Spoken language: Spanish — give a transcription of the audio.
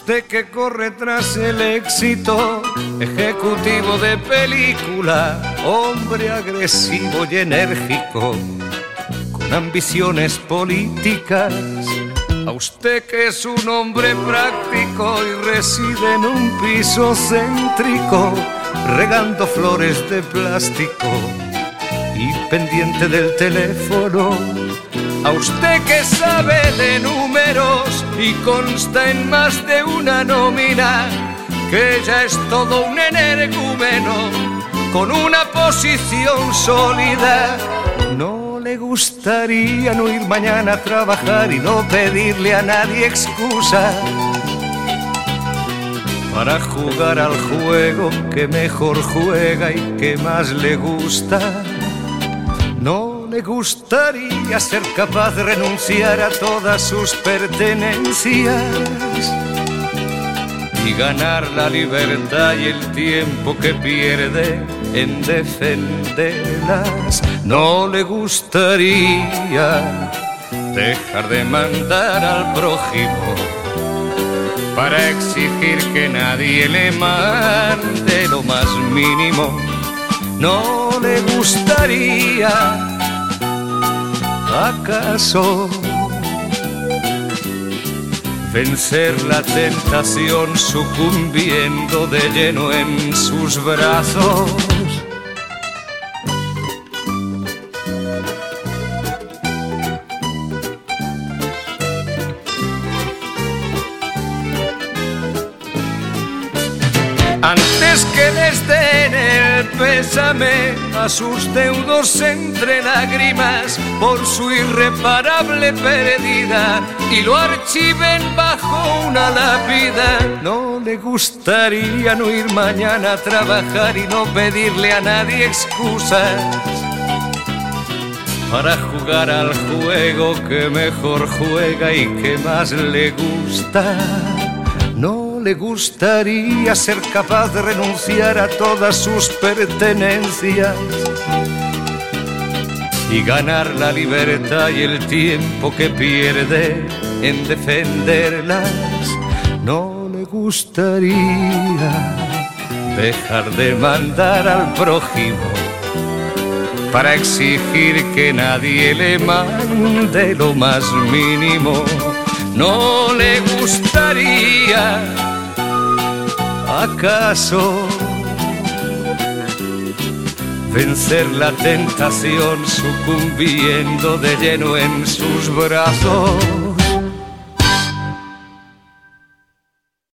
usted que corre tras el éxito, ejecutivo de película, hombre agresivo y enérgico, con ambiciones políticas. A usted que es un hombre práctico y reside en un piso céntrico, regando flores de plástico y pendiente del teléfono. A usted que sabe de números y consta en más de una nómina, que ya es todo un energúmeno con una posición sólida. ¿No le gustaría no ir mañana a trabajar y no pedirle a nadie excusa para jugar al juego que mejor juega y que más le gusta? ¿No le gustaría ser capaz de renunciar a todas sus pertenencias y ganar la libertad y el tiempo que pierde en defenderlas? ¿No le gustaría dejar de mandar al prójimo para exigir que nadie le mande lo más mínimo? ¿No le gustaría acaso vencer la tentación sucumbiendo de lleno en sus brazos? Antes que les den el pésame a sus deudos entre lágrimas por su irreparable pérdida y lo archiven bajo una lápida, ¿no le gustaría no ir mañana a trabajar y no pedirle a nadie excusas para jugar al juego que mejor juega y que más le gusta? ¿No le gustaría ser capaz de renunciar a todas sus pertenencias y ganar la libertad y el tiempo que pierde en defenderlas? ¿No le gustaría dejar de mandar al prójimo para exigir que nadie le mande lo más mínimo? ¿No le gustaría acaso vencer la tentación sucumbiendo de lleno en sus brazos?